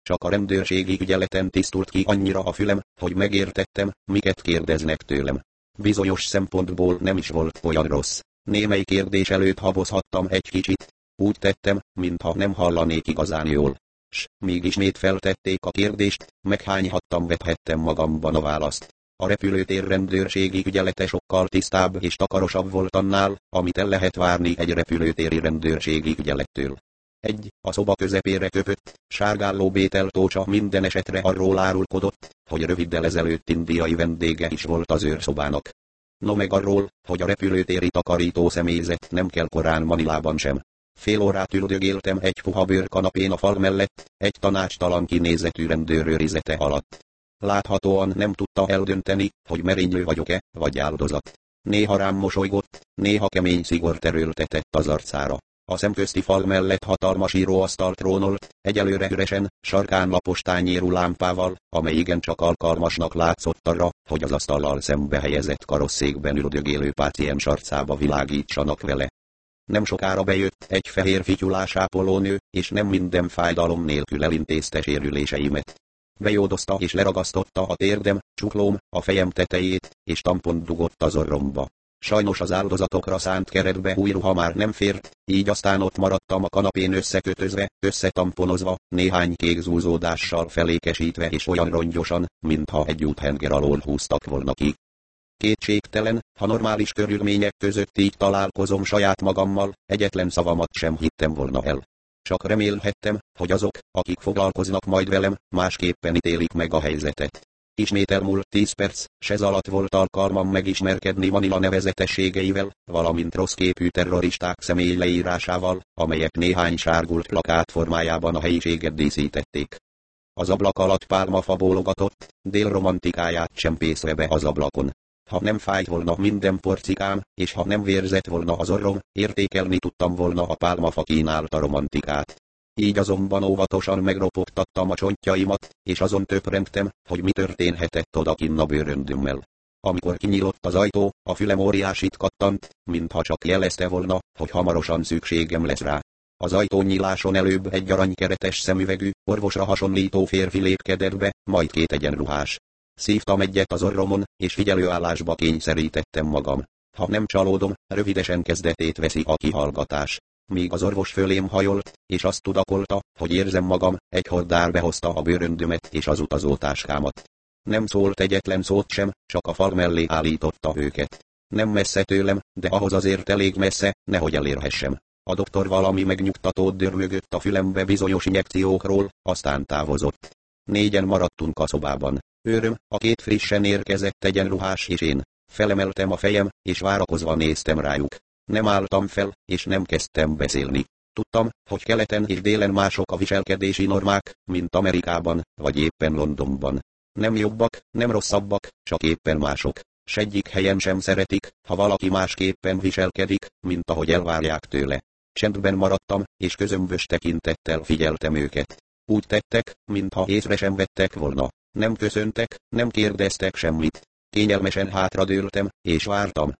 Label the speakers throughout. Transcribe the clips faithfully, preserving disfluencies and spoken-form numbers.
Speaker 1: Csak a rendőrségi ügyeleten tisztult ki annyira a fülem, hogy megértettem, miket kérdeznek tőlem. Bizonyos szempontból nem is volt olyan rossz. Némely kérdés előtt habozhattam egy kicsit. Úgy tettem, mintha nem hallanék igazán jól. S, míg ismét feltették a kérdést, meghányhattam vethettem magamban a választ. A repülőtér rendőrségi ügyelete sokkal tisztább és takarosabb volt annál, amit el lehet várni egy repülőtéri rendőrségi ügyelettől. Egy, a szoba közepére köpött, sárgálló bételtócsa minden esetre arról árulkodott, hogy röviddel ezelőtt indiai vendége is volt az őrszobának. No meg arról, hogy a repülőtéri takarító személyzet nem kell korán Manilában sem. Fél órát üldögéltem egy puha bőrkanapén a fal mellett, egy tanácstalan kinézetű rendőrőrizete alatt. Láthatóan nem tudta eldönteni, hogy merénylő vagyok-e, vagy áldozat. Néha rám mosolygott, néha kemény szigort erőltetett az arcára. A szemközti fal mellett hatalmas íróasztal trónolt, egyelőre üresen, sarkán lapos tányérú lámpával, amely igencsak alkalmasnak látszott arra, hogy az asztallal szembe helyezett karosszékben üldögélő páciens arcába világítsanak vele. Nem sokára bejött egy fehér fityulás ápolónő, és nem minden fájdalom nélkül elintézte sérüléseimet. Bejódozta és leragasztotta a térdem, csuklóm, a fejem tetejét, és tampont dugott az orromba. Sajnos az áldozatokra szánt keretbe új ruha már nem fért, így aztán ott maradtam a kanapén összekötözve, összetamponozva, néhány kék zúzódással felékesítve és olyan rongyosan, mintha egy úthenger alól húztak volna ki. Kétségtelen, ha normális körülmények között így találkozom saját magammal, egyetlen szavamat sem hittem volna el. Csak remélhettem, hogy azok, akik foglalkoznak majd velem, másképpen ítélik meg a helyzetet. Ismét elmúlt tíz perc, s ez alatt volt alkalmam megismerkedni Manila nevezetességeivel, valamint rosszképű terroristák személyleírásával, amelyek néhány sárgult plakát formájában a helyiséget díszítették. Az ablak alatt pálmafa bólogatott, délromantikáját csempészve be az ablakon. Ha nem fájt volna minden porcikám, és ha nem vérzett volna az orrom, értékelni tudtam volna a pálmafa kínálta romantikát. Így azonban óvatosan megropogtattam a csontjaimat, és azon töprengtem, hogy mi történhetett odakinn a bőröndömmel. Amikor kinyílott az ajtó, a fülem óriásit kattant, mintha csak jelezte volna, hogy hamarosan szükségem lesz rá. Az ajtónyíláson előbb egy aranykeretes szemüvegű, orvosra hasonlító férfi lépkedett be, majd két egyenruhás. Szívtam egyet az orromon, és figyelőállásba kényszerítettem magam. Ha nem csalódom, rövidesen kezdetét veszi a kihallgatás. Míg az orvos fölém hajolt, és azt tudakolta, hogy érzem magam, egy hordár behozta a bőröndömet és az utazótáskámat. Nem szólt egyetlen szót sem, csak a fal mellé állította őket. Nem messze tőlem, de ahhoz azért elég messze, nehogy elérhessem. A doktor valami megnyugtatót dörmögött a fülembe bizonyos injekciókról, aztán távozott. Négyen maradtunk a szobában. Őröm, a két frissen érkezett egyenruhás és én. Felemeltem a fejem, és várakozva néztem rájuk. Nem álltam fel, és nem kezdtem beszélni. Tudtam, hogy keleten és délen mások a viselkedési normák, mint Amerikában, vagy éppen Londonban. Nem jobbak, nem rosszabbak, csak éppen mások. S egyik helyen sem szeretik, ha valaki másképpen viselkedik, mint ahogy elvárják tőle. Csendben maradtam, és közömbös tekintettel figyeltem őket. Úgy tettek, mintha észre sem vettek volna. Nem köszöntek, nem kérdeztek semmit. Kényelmesen hátradőltem, és vártam.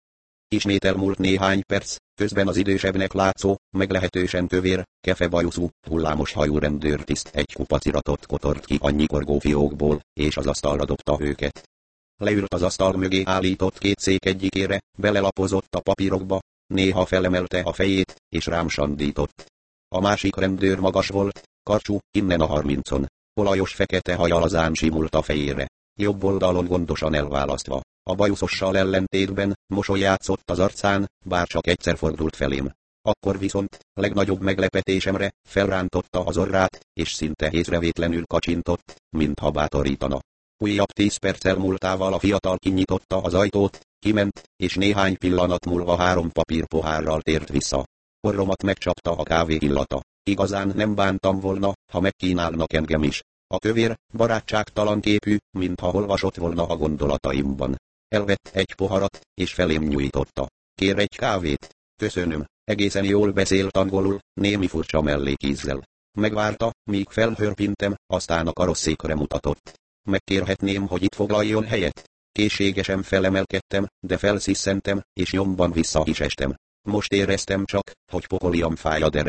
Speaker 1: Ismét elmúlt néhány perc, közben az idősebbnek látszó, meglehetősen kövér, kefebajuszú, hullámos hajú rendőrtiszt egy kupac iratot kotort ki a nyikorgó fiókból, és az asztalra dobta őket. Leült az asztal mögé állított két szék egyikére, belelapozott a papírokba, néha felemelte a fejét, és rám sandított. A másik rendőr magas volt, karcsú, innen a harmincon. Olajos fekete haja lazán simult a fejére. Jobb oldalon gondosan elválasztva. A bajuszossal ellentétben mosoly játszott az arcán, bár csak egyszer fordult felém. Akkor viszont, legnagyobb meglepetésemre, felrántotta az orrát, és szinte észrevétlenül kacsintott, mintha bátorítana. Újabb tíz perc elmúltával a fiatal kinyitotta az ajtót, kiment, és néhány pillanat múlva három papírpohárral tért vissza. Orromat megcsapta a kávé illata. Igazán nem bántam volna, ha megkínálnak engem is. A kövér, barátságtalan képű, mintha olvasott volna a gondolataimban. Elvett egy poharat, és felém nyújtotta. Kér egy kávét? Köszönöm. Egészen jól beszélt angolul, némi furcsa mellékízzel. Megvárta, míg felhörpintem, aztán a karosszékre mutatott. Megkérhetném, hogy itt foglaljon helyet? Készségesen felemelkedtem, de felszisszentem, és nyomban vissza is estem. Most éreztem csak, hogy pokoliam fáj a derekam.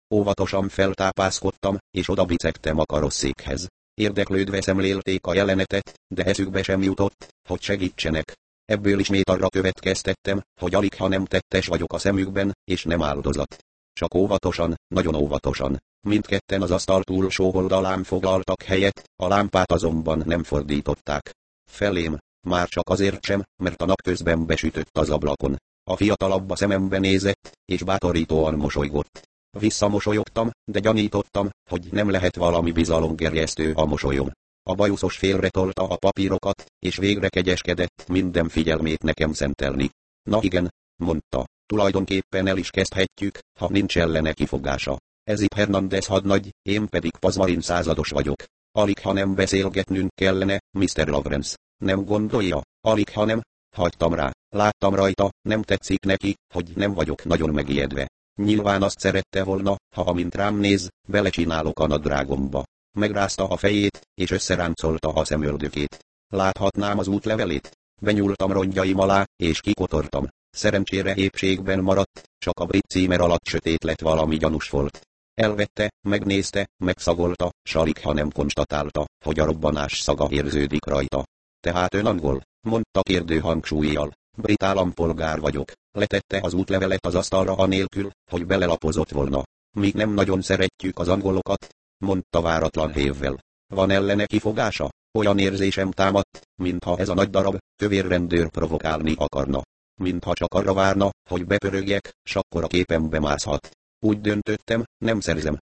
Speaker 1: Óvatosan feltápászkodtam, és oda bicegtem a karosszékhez. Érdeklődve szemlélték a jelenetet, de eszükbe sem jutott, hogy segítsenek. Ebből ismét arra következtettem, hogy alig ha nem tettes vagyok a szemükben, és nem áldozat. Csak óvatosan, nagyon óvatosan. Mindketten az asztal túlsó oldalán foglaltak helyet, a lámpát azonban nem fordították felém, már csak azért sem, mert a nap közben besütött az ablakon. A fiatalabb a szemembe nézett, és bátorítóan mosolygott. Visszamosolyogtam, de gyanítottam, hogy nem lehet valami bizalomgerjesztő a mosolyom. A bajuszos félretolta a papírokat, és végre kegyeskedett minden figyelmét nekem szentelni. Na igen, mondta, tulajdonképpen el is kezdhetjük, ha nincs ellene kifogása. Ez itt Hernández hadnagy, én pedig Pazmarin százados vagyok. Alig ha nem beszélgetnünk kellene, miszter Lawrence. Nem gondolja, alig ha nem? Hagytam rá, láttam rajta, nem tetszik neki, hogy nem vagyok nagyon megijedve. Nyilván azt szerette volna, ha amint rám néz, belecsinálok a nadrágomba. Megrázta a fejét, és összeráncolta a szemöldökét. Láthatnám az útlevelét? Benyúltam rongyjaim alá, és kikotortam. Szerencsére épségben maradt, csak a brit címer alatt sötét lett valami gyanús volt. Elvette, megnézte, megszagolta, s alig ha nem konstatálta, hogy a robbanás szaga érződik rajta. Tehát ön angol? Mondta kérdő hangsúlyjal. Brit állampolgár vagyok. Letette az útlevelet az asztalra anélkül, hogy belelapozott volna. Míg nem nagyon szeretjük az angolokat, mondta váratlan hévvel. Van ellene kifogása? Olyan érzésem támadt, mintha ez a nagy darab, kövér rendőr provokálni akarna. Mintha csak arra várna, hogy bepörögjek, s akkor a képembe mászhat. Úgy döntöttem, nem szerzem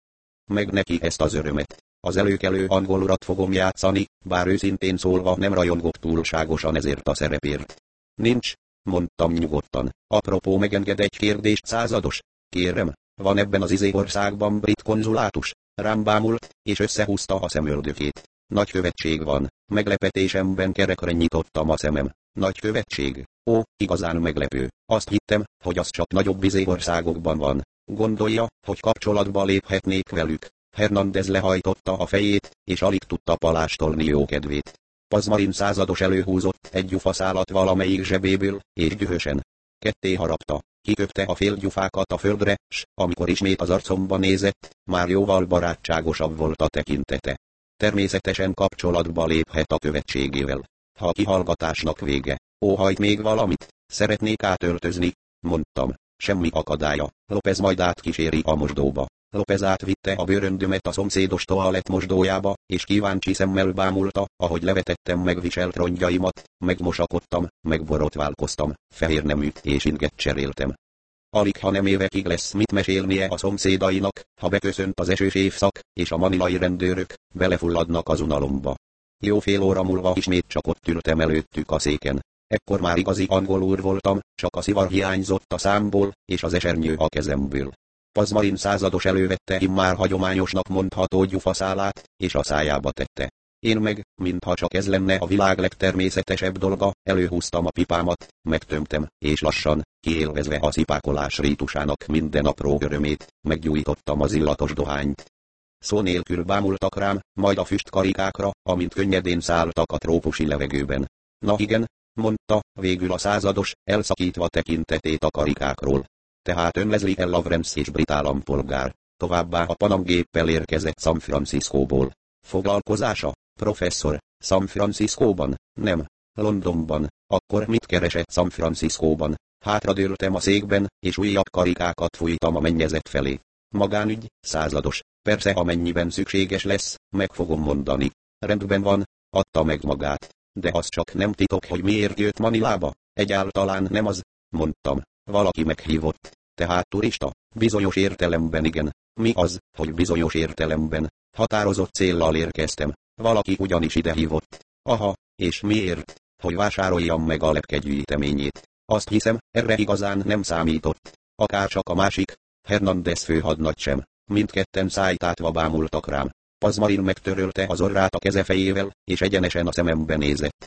Speaker 1: meg neki ezt az örömet. Az előkelő angol urat fogom játszani, bár őszintén szólva nem rajongok túlságosan ezért a szerepért. Nincs, mondtam nyugodtan. Apropó, megenged egy kérdést, százados? Kérem, van ebben az izé országban brit konzulátus? Rám bámult, és összehúzta a szemöldökét. Nagykövetség van. Meglepetésemben kerekre nyitottam a szemem. Nagykövetség? Ó, igazán meglepő. Azt hittem, hogy az csak nagyobb izé országokban van. Gondolja, hogy kapcsolatba léphetnék velük. Hernández lehajtotta a fejét, és alig tudta palástolni jókedvét. Pazmarin százados előhúzott egy gyufaszálat valamelyik zsebéből, és dühösen ketté harapta. Kiköpte a félgyufákat a földre, s amikor ismét az arcomba nézett, már jóval barátságosabb volt a tekintete. Természetesen kapcsolatba léphet a követségével. Ha a kihallgatásnak vége. Óhajt még valamit? Szeretnék átöltözni, mondtam. Semmi akadálya. López majd átkíséri a mosdóba. López átvitte a bőröndömet a szomszédos toalett mosdójába, és kíváncsi szemmel bámulta, ahogy levetettem megviselt rongyaimat, megmosakodtam, megborotválkoztam, fehér neműt és inget cseréltem. Alig ha nem évekig lesz mit mesélnie a szomszédainak, ha beköszönt az esős évszak, és a manilai rendőrök belefulladnak az unalomba. Jó fél óra múlva ismét csak ott ültem előttük a széken. Ekkor már igazi angol úr voltam, csak a szivar hiányzott a számból, és az esernyő a kezemből. Pazmarin százados elővette immár hagyományosnak mondható gyufaszálát, és a szájába tette. Én meg, mintha csak ez lenne a világ legtermészetesebb dolga, előhúztam a pipámat, megtömtem, és lassan, kiélvezve a szipákolás rítusának minden apró örömét, meggyújtottam az illatos dohányt. Szó nélkül bámultak rám, majd a füstkarikákra, amint könnyedén szálltak a trópusi levegőben. Na igen, mondta, végül a százados, elszakítva tekintetét a karikákról. Tehát ön Leslie L. Lawrence és brit állampolgár, továbbá a Panam géppel érkezett San Franciscóból. Foglalkozása? Professzor, San Franciscóban? Nem. Londonban. Akkor mit keresett San Franciscóban? Hátradőltem a székben, és újabb karikákat fújtam a mennyezet felé. Magánügy, százados. Persze, amennyiben szükséges lesz, meg fogom mondani. Rendben van, adta meg magát. De az csak nem titok, hogy miért jött Manilába. Egyáltalán nem az, mondtam. Valaki meghívott. Tehát turista? Bizonyos értelemben igen. Mi az, hogy bizonyos értelemben? Határozott céllal érkeztem. Valaki ugyanis ide hívott. Aha, és miért? Hogy vásároljam meg a lepkegyűjteményét. Azt hiszem, erre igazán nem számított. Akárcsak a másik, Hernández főhadnagy sem. Mindketten szájtátva bámultak rám. Pazmarin megtörölte az orrát a kezefejével, és egyenesen a szemembe nézett.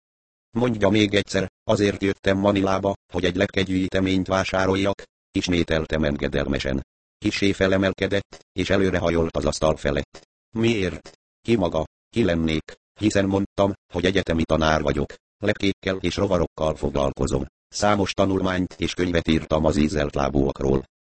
Speaker 1: Mondja még egyszer, azért jöttem Manilába, hogy egy lepkegyűjteményt vásároljak, ismételtem engedelmesen. Kissé felemelkedett, és előrehajolt az asztal felett. Miért? Ki maga? Ki lennék? Hiszen mondtam, hogy egyetemi tanár vagyok. Lepkékkel és rovarokkal foglalkozom. Számos tanulmányt és könyvet írtam az ízelt lábúakról.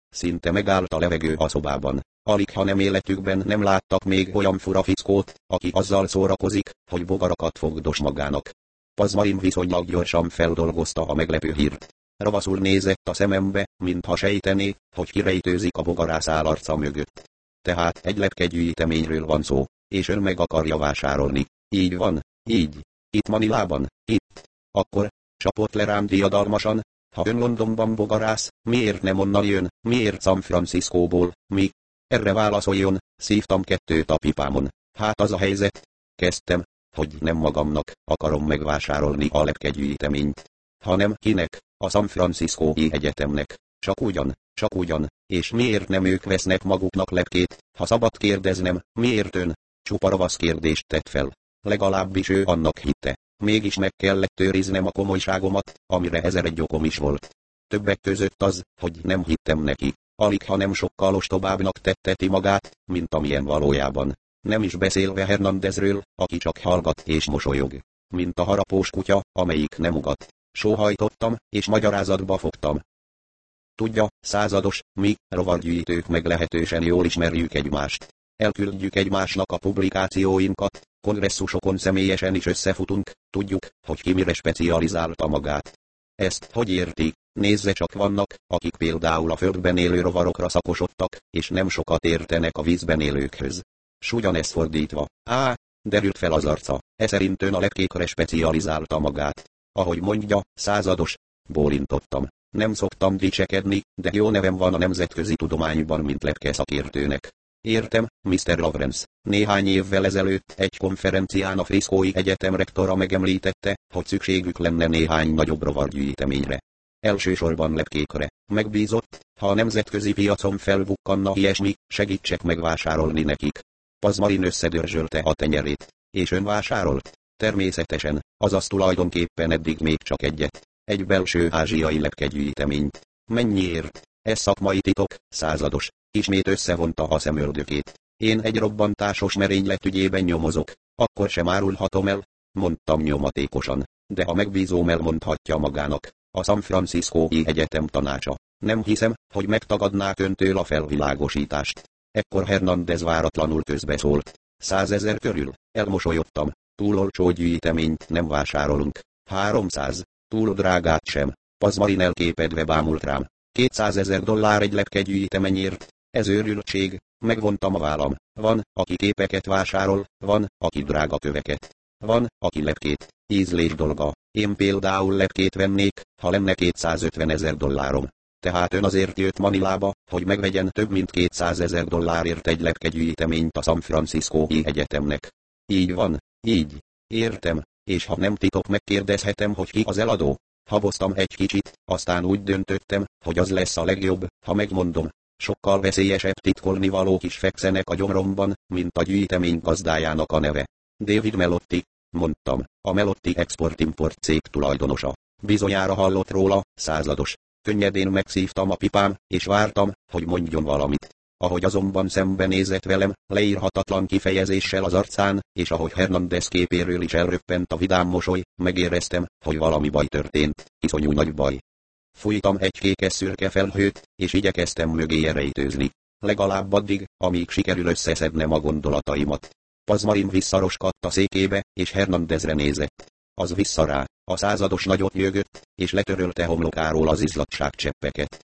Speaker 1: szinte megállt a levegő a szobában. Alig ha nem életükben nem láttak még olyan fura fickót, aki azzal szórakozik, hogy bogarakat fogdos magának. Pazmarin viszonylag gyorsan feldolgozta a meglepő hírt. Ravaszul nézett a szemembe, mintha sejtené, hogy kirejtőzik a bogarászál arca mögött. Tehát egy lepkegyűjteményről van szó, és ön meg akarja vásárolni. Így van, így. Itt Manilában, itt. Akkor, csapott le rám diadalmasan, ha ön Londonban bogarász, miért nem onnan jön, miért San Franciscóból, mi? Erre válaszoljon, szívtam kettőt a pipámon. Hát az a helyzet, kezdtem, hogy nem magamnak akarom megvásárolni a lepkegyűjteményt, hanem kinek, a San Franciscói Egyetemnek. Csak ugyan, csak ugyan, és miért nem ők vesznek maguknak lepkét, ha szabad kérdeznem, miért ön? Csupa ravasz kérdést tett fel. Legalábbis ő annak hitte. Mégis meg kellett őriznem a komolyságomat, amire ezer egy okom is volt. Többek között az, hogy nem hittem neki. Alig ha nem sokkal ostobábbnak tetteti magát, mint amilyen valójában. Nem is beszélve Hernandezről, aki csak hallgat és mosolyog. Mint a harapós kutya, amelyik nem ugat. Sóhajtottam, és magyarázatba fogtam. Tudja, százados, mi, rovargyűjtők meglehetősen jól ismerjük egymást. Elküldjük egymásnak a publikációinkat, kongresszusokon személyesen is összefutunk, tudjuk, hogy ki mire specializálta magát. Ezt hogy érti? Nézze csak, vannak, akik például a földben élő rovarokra szakosodtak, és nem sokat értenek a vízben élőkhöz. S ugyanezt fordítva. Á, derült fel az arca, e szerint ön a lepkékre specializálta magát. Ahogy mondja, százados, bólintottam. Nem szoktam dicsekedni, de jó nevem van a nemzetközi tudományban, mint lepkeszakértőnek. Értem, miszter Lawrence. Néhány évvel ezelőtt egy konferencián a Friscói Egyetem rektora megemlítette, hogy szükségük lenne néhány nagyobb rovargyűjteményre. Elsősorban lepkékre. Megbízott, ha a nemzetközi piacon felbukkanna ilyesmi, segítsek megvásárolni nekik. Pazmarin összedörzsölte a tenyerét. És ön vásárolt? Természetesen, azaz tulajdonképpen eddig még csak egyet. Egy belső ázsiai lepkegyűjteményt. Mennyiért? Ez szakmai titok, százados. Ismét összevonta a szemöldökét. Én egy robbantásos merénylet ügyében nyomozok. Akkor sem árulhatom el, mondtam nyomatékosan. De ha megbízóm, elmondhatja magának. A San Franciscói Egyetem tanácsa. Nem hiszem, hogy megtagadnák öntől a felvilágosítást. Ekkor Hernandez váratlanul közbeszólt. Százezer körül, elmosolyodtam. Túl olcsó gyűjteményt nem vásárolunk. Háromszáz, túl drágát sem. Pazmarin elképedve bámult rám. Kétszázezer dollár egy lepkegyűjteményért. Ez őrültség, megvontam a vállam. Van, aki képeket vásárol, van, aki drága köveket. Van, aki lepkét. Ízlés dolga. Én például lepkét vennék, ha lenne kétszázötven ezer dollárom. Tehát ön azért jött Manilába, hogy megvegyen több mint kétszázezer dollárért egy lepkegyűjteményt a San Franciscói Egyetemnek. Így van, így. Értem, és ha nem titok, megkérdezhetem, hogy ki az eladó. Haboztam egy kicsit, aztán úgy döntöttem, hogy az lesz a legjobb, ha megmondom. Sokkal veszélyesebb titkolnivalók is fekszenek a gyomromban, mint a gyűjtemény gazdájának a neve. David Melotti, mondtam, a Melotti export-import cég tulajdonosa. Bizonyára hallott róla, százados. Könnyedén megszívtam a pipám, és vártam, hogy mondjon valamit. Ahogy azonban szembenézett velem, leírhatatlan kifejezéssel az arcán, és ahogy Hernandez képéről is elröppent a vidám mosoly, megéreztem, hogy valami baj történt, iszonyú nagy baj. Fújtam egy kékes-szürke felhőt, és igyekeztem mögéje rejtőzni. Legalább addig, amíg sikerül összeszednem a gondolataimat. Pazmarin visszaroskadt a székébe, és Hernandezre nézett. Az vissza rá, a százados nagyot nyögött, és letörölte homlokáról az izlatságcseppeket.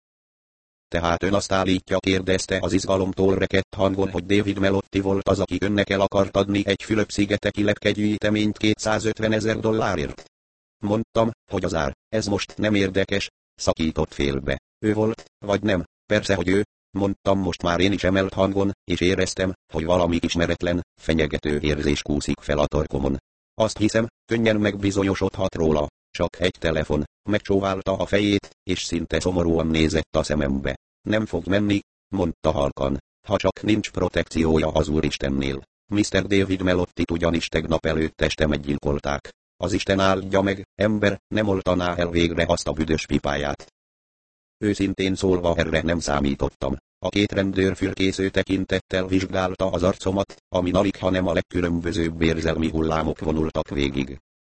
Speaker 1: Tehát ön azt állítja, kérdezte az izgalomtól rekedt hangon, hogy David Melotti volt az, aki önnek el akart adni egy Fülöp-szigeteki lepkegyűjteményt kétszázötven ezer dollárért. Mondtam, hogy az ár, ez most nem érdekes, szakított félbe. Ő volt, vagy nem? Persze, hogy ő, mondtam most már én is emelt hangon, és éreztem, hogy valami ismeretlen, fenyegető érzés kúszik fel a torkomon. Azt hiszem, könnyen megbizonyosodhat róla, csak egy telefon. Megcsóválta a fejét, és szinte szomorúan nézett a szemembe. Nem fog menni, mondta halkan, ha csak nincs protekciója az Úristennél. miszter David Melottit ugyanis tegnap előtt este meggyilkolták. Az Isten áldja meg, ember, nem oltaná el végre azt a büdös pipáját. Őszintén szólva erre nem számítottam. A két rendőr fürkésző tekintettel vizsgálta az arcomat, amin alig, hanem a legkülönbözőbb érzelmi hullámok vonultak végig.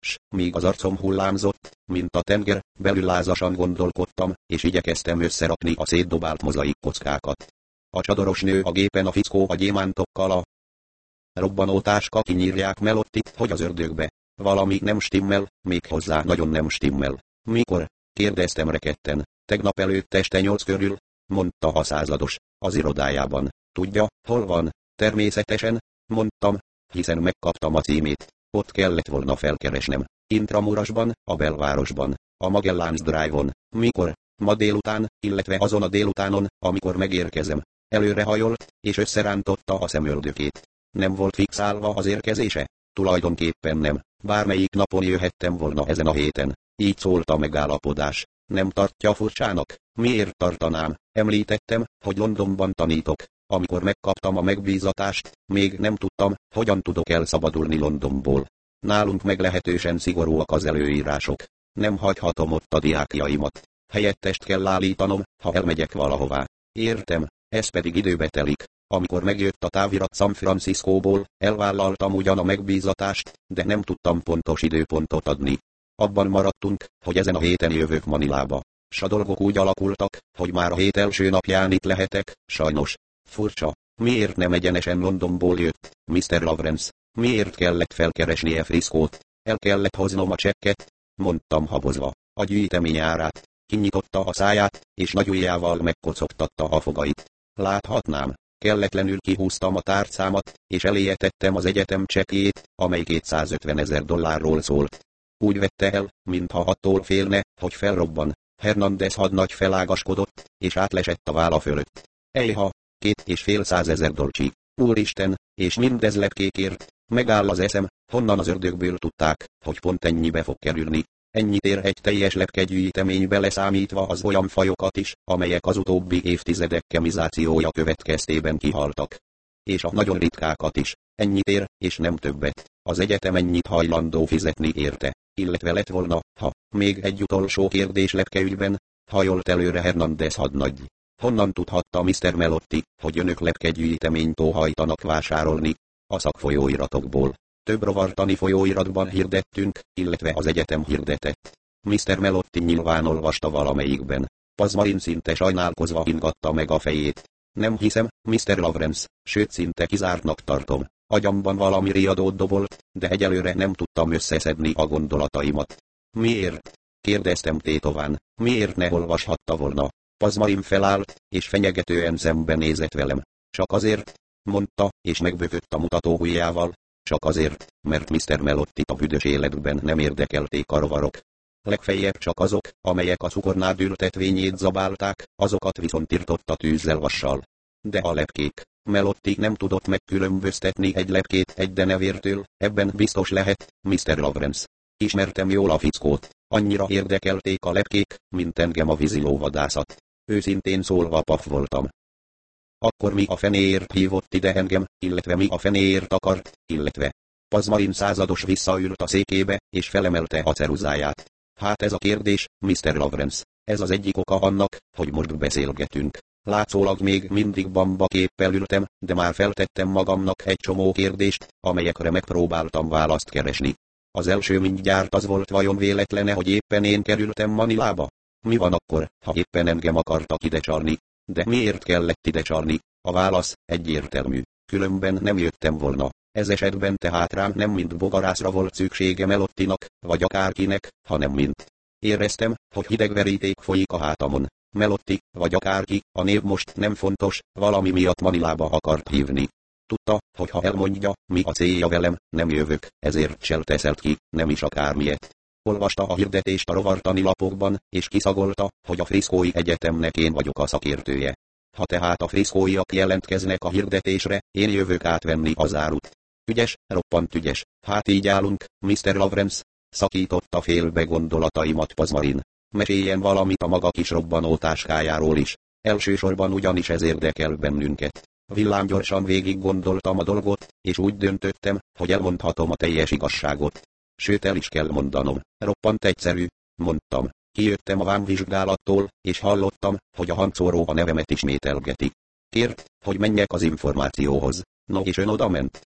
Speaker 1: S, míg az arcom hullámzott, mint a tenger, belül lázasan gondolkodtam, és igyekeztem összerakni a szétdobált mozaik kockákat. A csadoros nő a gépen, a fickó a gyémántokkal, a robbanótáska kinyírják Melottit, hogy az ördögbe. Valami nem stimmel, még hozzá nagyon nem stimmel. Mikor? Kérdeztem rekedten. Tegnap előtt este nyolc körül, mondta a százados, az irodájában. Tudja, hol van? Természetesen, mondtam, hiszen megkaptam a címét. Ott kellett volna felkeresnem. Intramurasban, a belvárosban, a Magellans Drive-on. Mikor? Ma délután, illetve azon a délutánon, amikor megérkezem. Előrehajolt, és összerántotta a szemöldökét. Nem volt fixálva az érkezése? Tulajdonképpen nem. Bármelyik napon jöhettem volna ezen a héten. Így szólt a megállapodás. Nem tartja furcsának? Miért tartanám? Említettem, hogy Londonban tanítok. Amikor megkaptam a megbízatást, még nem tudtam, hogyan tudok elszabadulni Londonból. Nálunk meglehetősen szigorúak az előírások. Nem hagyhatom ott a diákjaimat. Helyettest kell állítanom, ha elmegyek valahová. Értem, ez pedig időbe telik. Amikor megjött a távirat San Franciscóból, elvállaltam ugyan a megbízatást, de nem tudtam pontos időpontot adni. Abban maradtunk, hogy ezen a héten jövök Manilába. S a dolgok úgy alakultak, hogy már a hét első napján itt lehetek, sajnos. Furcsa, miért nem egyenesen Londonból jött, miszter Lawrence? Miért kellett felkeresnie Friscót? El kellett hoznom a csekket, mondtam habozva. A gyűjtemény árát. Kinyitotta a száját, és nagy ujjával megkocogtatta a fogait. Láthatnám. Kelletlenül kihúztam a tárcámat, és eléje tettem az egyetem csekkjét, amely kétszázötven ezer dollárról szólt. Úgy vette el, mintha attól félne, hogy felrobban. Hernández hadnagy felágaskodott, és átlesett a válla fölött. Ejha, két és fél százezer dolcsi. Úristen, és mindez lepkékért. Megáll az eszem, honnan az ördögből tudták, hogy pont ennyibe fog kerülni. Ennyit ér egy teljes lepkegyűjteménybe leszámítva az olyan fajokat is, amelyek az utóbbi évtizedek kemizációja következtében kihaltak. És a nagyon ritkákat is. Ennyit ér, és nem többet. Az egyetem ennyit hajlandó fizetni érte. Illetve lett volna, ha, még egy utolsó kérdés lepkeügyben, hajolt előre Hernández hadnagy. Honnan tudhatta miszter Melotti, hogy önök lepkegyűjteményt óhajtanak vásárolni? A szakfolyóiratokból. Több rovartani folyóiratban hirdettünk, illetve az egyetem hirdetett. miszter Melotti nyilván olvasta valamelyikben. Pazmarin szinte sajnálkozva ingatta meg a fejét. Nem hiszem, miszter Lawrence, sőt szinte kizártnak tartom. Agyamban valami riadót dobolt, de egyelőre nem tudtam összeszedni a gondolataimat. Miért? Kérdeztem tétován. Miért ne olvashatta volna? Pazmarin felállt, és fenyegetően szembe nézett velem. Csak azért, mondta, és megbökött a mutató ujjával. Csak azért, mert miszter Melottit a büdös életben nem érdekelték a rovarok. Legfeljebb csak azok, amelyek a cukornád ültetvényét zabálták, azokat viszont irtotta tűzzel vassal. De a lepkék. Melotti nem tudott megkülönböztetni egy lepkét egy denevértől, ebben biztos lehet, miszter Lawrence. Ismertem jól a fickót, annyira érdekelték a lepkék, mint engem a vízilóvadászat. Őszintén szólva paf voltam. Akkor mi a fenéért hívott ide engem, illetve mi a fenéért akart, illetve. Pazmarin százados visszaült a székébe, és felemelte a ceruzáját. Hát ez a kérdés, miszter Lawrence, ez az egyik oka annak, hogy most beszélgetünk. Látszólag még mindig bamba képpel ültem, de már feltettem magamnak egy csomó kérdést, amelyekre megpróbáltam választ keresni. Az első mindjárt az volt, vajon véletlene, hogy éppen én kerültem Manilába? Mi van akkor, ha éppen engem akartak ide csalni? De miért kellett ide csalni? A válasz egyértelmű. Különben nem jöttem volna. Ez esetben tehát rám nem mint bogarászra volt szüksége Melottinak, vagy akárkinek, hanem mint. Éreztem, hogy hidegveríték folyik a hátamon. Melotti, vagy akárki, a név most nem fontos, valami miatt Manilába akart hívni. Tudta, hogy ha elmondja, mi a célja velem, nem jövök, ezért cselteszelt ki, nem is akármilyet. Olvasta a hirdetést a rovartani lapokban, és kiszagolta, hogy a Friscói Egyetemnek én vagyok a szakértője. Ha tehát a Friscóiak jelentkeznek a hirdetésre, én jövök átvenni az árut. Ügyes, roppant ügyes, hát így állunk, miszter Lawrence, szakította félbe gondolataimat Pazmarin. Meséljen valamit a maga kis robbanó táskájáról is. Elsősorban ugyanis ez érdekel bennünket. Villámgyorsan végig gondoltam a dolgot, és úgy döntöttem, hogy elmondhatom a teljes igazságot. Sőt, el is kell mondanom. Roppant egyszerű, mondtam. Kijöttem a vámvizsgálattól, és hallottam, hogy a hangszóró a nevemet ismételgeti. Kért, hogy menjek az információhoz. No, és ön oda ment?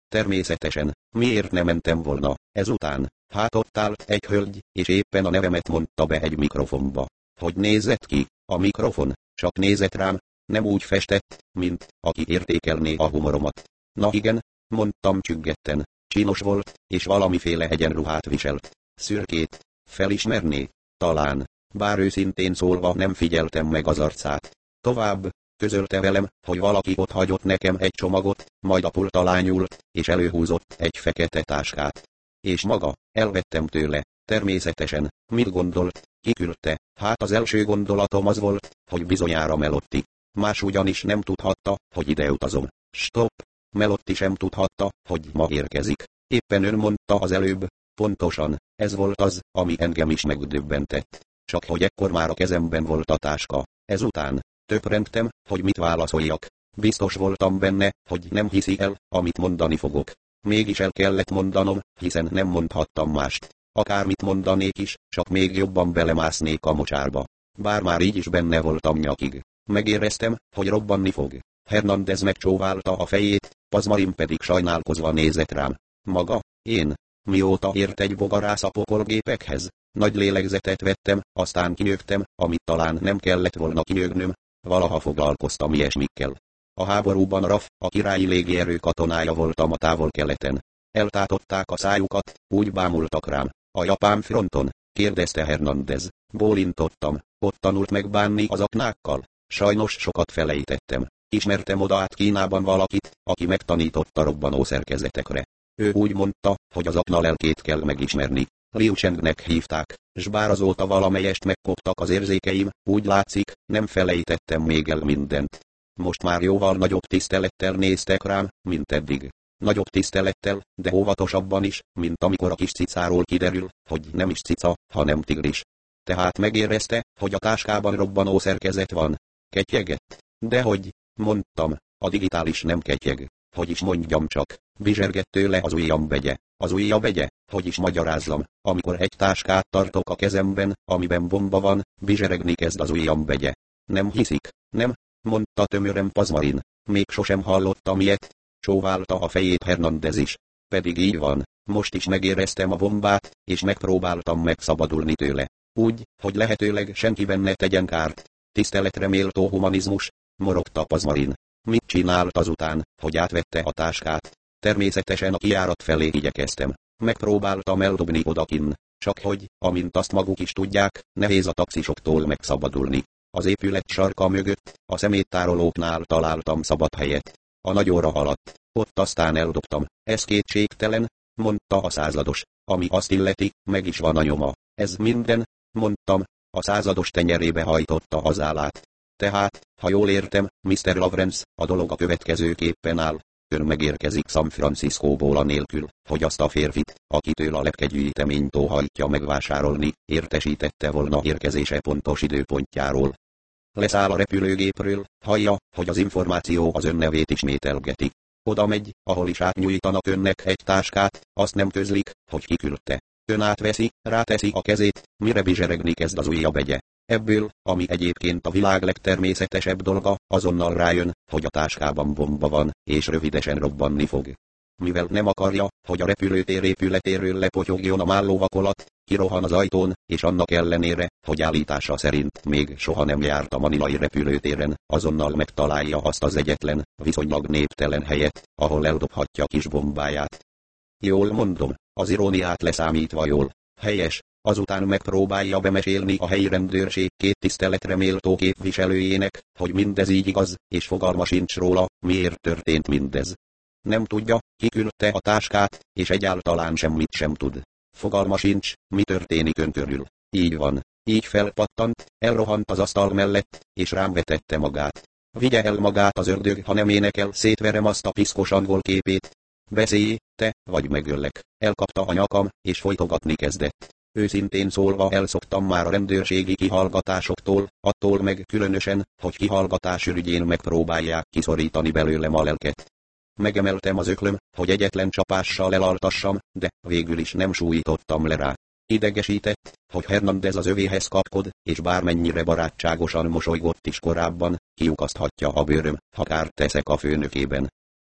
Speaker 1: Természetesen, miért ne mentem volna, ezután, hát ott állt egy hölgy, és éppen a nevemet mondta be egy mikrofonba. Hogy nézett ki, a mikrofon, csak nézett rám, nem úgy festett, mint aki értékelné a humoromat. Na igen, mondtam csüggetten, csinos volt, és valamiféle egyenruhát viselt. Szürkét, felismerné? Talán, bár őszintén szólva nem figyeltem meg az arcát. Tovább, közölte velem, hogy valaki ott hagyott nekem egy csomagot, majd a pult alá nyúlt, és előhúzott egy fekete táskát. És maga, elvettem tőle, természetesen, mit gondolt, kiküldte, hát az első gondolatom az volt, hogy bizonyára Melotti. Más ugyanis nem tudhatta, hogy ide utazom. Stop! Melotti sem tudhatta, hogy ma érkezik. Éppen ön mondta az előbb, pontosan, ez volt az, ami engem is megdöbbentett. Csak hogy ekkor már a kezemben volt a táska. Ezután, töprengtem, hogy mit válaszoljak. Biztos voltam benne, hogy nem hiszi el, amit mondani fogok. Mégis el kellett mondanom, hiszen nem mondhattam mást. Akármit mondanék is, csak még jobban belemásznék a mocsárba. Bár már így is benne voltam nyakig. Megéreztem, hogy robbanni fog. Hernández megcsóválta a fejét, Pazmarin pedig sajnálkozva nézett rám. Maga, én, mióta ért egy bogarász a pokolgépekhez? Nagy lélegzetet vettem, aztán kinyögtem, amit talán nem kellett volna kinyögnöm, valaha foglalkoztam ilyesmikkel. A háborúban er á ef, a királyi légierő katonája voltam a távol-keleten. Eltátották a szájukat, úgy bámultak rám. A japán fronton? Kérdezte Hernández. Bólintottam. Ott tanult megbánni az aknákkal? Sajnos sokat felejtettem. Ismertem oda át Kínában valakit, aki megtanította robbanó szerkezetekre. Ő úgy mondta, hogy az akna lelkét kell megismerni. Liu Chengnek hívták, s bár azóta valamelyest megkoptak az érzékeim, úgy látszik, nem felejtettem még el mindent. Most már jóval nagyobb tisztelettel néztek rám, mint eddig. Nagyobb tisztelettel, de óvatosabban is, mint amikor a kis cicáról kiderül, hogy nem is cica, hanem tigris. Tehát megérezte, hogy a táskában robbanó szerkezet van. Ketyegett. Dehogy, mondtam, a digitális nem ketyeg. Hogy is mondjam csak, bizsergett tőle az ujjam begye. Az ujja begye, hogy is magyarázzam, amikor egy táskát tartok a kezemben, amiben bomba van, bizseregni kezd az ujjam begye. Nem hiszik, nem? Mondta tömören Pazmarin. Még sosem hallottam ilyet. Csóválta a fejét Hernández is. Pedig így van, most is megéreztem a bombát, és megpróbáltam megszabadulni tőle. Úgy, hogy lehetőleg senkiben ne tegyen kárt. Tiszteletre méltó humanizmus, morogta Pazmarin. Mit csinált azután, hogy átvette a táskát? Természetesen a kijárat felé igyekeztem. Megpróbáltam eldobni odakin, csak hogy, amint azt maguk is tudják, nehéz a taxisoktól megszabadulni. Az épület sarka mögött, a szeméttárolóknál találtam szabad helyet. A nagy óra alatt. Ott aztán eldobtam. Ez kétségtelen, mondta a százados. Ami azt illeti, meg is van a nyoma. Ez minden, mondtam, a százados tenyerébe hajtotta az állát. Tehát, ha jól értem, miszter Lawrence, a dolog a következőképpen áll. Ön megérkezik San Franciscóból anélkül, hogy azt a férfit, akitől a lepkegyűjteményt óhajtja megvásárolni, értesítette volna érkezése pontos időpontjáról. Leszáll a repülőgépről, hallja, hogy az információ az ön nevét ismételgeti. Oda megy, ahol is átnyújtanak önnek egy táskát, azt nem közlik, hogy kiküldte. Ön átveszi, ráteszi a kezét, mire bizseregni kezd az ujja begye. Ebből, ami egyébként a világ legtermészetesebb dolga, azonnal rájön, hogy a táskában bomba van, és rövidesen robbanni fog. Mivel nem akarja, hogy a repülőtér épületéről lepotyogjon a mállóvakolat, kirohan az ajtón, és annak ellenére, hogy állítása szerint még soha nem járt a manilai repülőtéren, azonnal megtalálja azt az egyetlen, viszonylag néptelen helyet, ahol eldobhatja kis bombáját. Jól mondom, az iróniát leszámítva jól. Helyes. Azután megpróbálja bemesélni a helyi rendőrség két tiszteletre méltó képviselőjének, hogy mindez így igaz, és fogalma sincs róla, miért történt mindez. Nem tudja, ki küldte a táskát, és egyáltalán semmit sem tud. Fogalma sincs, mi történik ön körül. Így van. Így felpattant, elrohant az asztal mellett, és rám vetette magát. Vigye el magát az ördög, ha nem énekel, szétverem azt a piszkos angol képét. Beszélj, te, vagy megöllek. Elkapta a nyakam, és folytogatni kezdett. Őszintén szólva elszoktam már a rendőrségi kihallgatásoktól, attól meg különösen, hogy kihallgatás ürügyén megpróbálják kiszorítani belőlem a lelket. Megemeltem az öklöm, hogy egyetlen csapással elaltassam, de végül is nem súlyítottam le rá. Idegesített, hogy Hernández az övéhez kapkod, és bármennyire barátságosan mosolygott is korábban, kiukaszthatja a bőröm, ha kárt teszek a főnökében.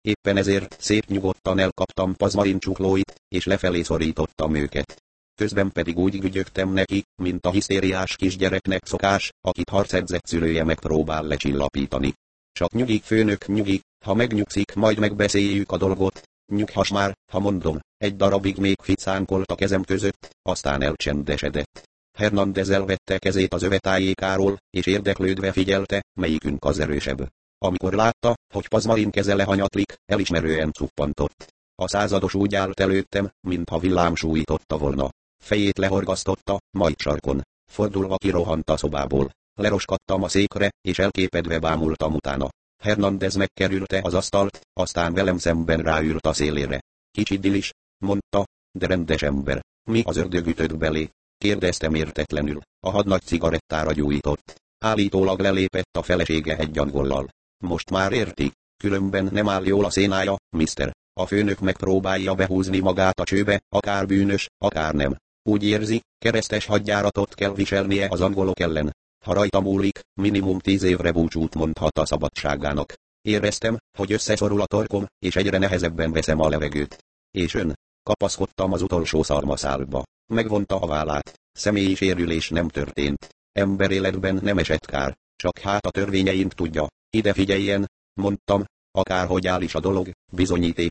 Speaker 1: Éppen ezért szép nyugodtan elkaptam Pazmarin csuklóit, és lefelé szorítottam őket. Közben pedig úgy gügyögtem neki, mint a hisztériás kisgyereknek szokás, akit harcedzett szülője megpróbál lecsillapítani. Csak nyugi, főnök, nyugi, ha megnyugszik, majd megbeszéljük a dolgot. Nyughass már, ha mondom. Egy darabig még ficánkolt a kezem között, aztán elcsendesedett. Hernández elvette kezét az övetájékáról, és érdeklődve figyelte, melyikünk az erősebb. Amikor látta, hogy Pazmarin keze lehanyatlik, elismerően cuppantott. A százados úgy állt előttem, mintha villám sújtotta volna. Fejét lehorgasztotta, majd sarkon. Fordulva kirohant a szobából. Leroskadtam a székre, és elképedve bámultam utána. Hernández megkerülte az asztalt, aztán velem szemben ráült a szélére. Kicsit dilis, mondta, de rendes ember. Mi az ördög ütött belé? Kérdeztem értetlenül. A hadnagy cigarettára gyújtott. Állítólag lelépett a felesége egy angollal. Most már érti? Különben nem áll jól a szénája, mister. A főnök megpróbálja behúzni magát a csőbe, akár bűnös, akár nem. Úgy érzi, keresztes hadjáratot kell viselnie az angolok ellen. Ha rajta múlik, minimum tíz évre búcsút mondhat a szabadságának. Éreztem, hogy összeszorul a torkom, és egyre nehezebben veszem a levegőt. És ön? Kapaszkodtam az utolsó szarmaszálba. Megvonta a vállát. Személyi sérülés nem történt. Emberéletben nem esett kár, csak hát a törvényeink tudja. Ide figyeljen, mondtam, akárhogy áll is a dolog, bizonyíték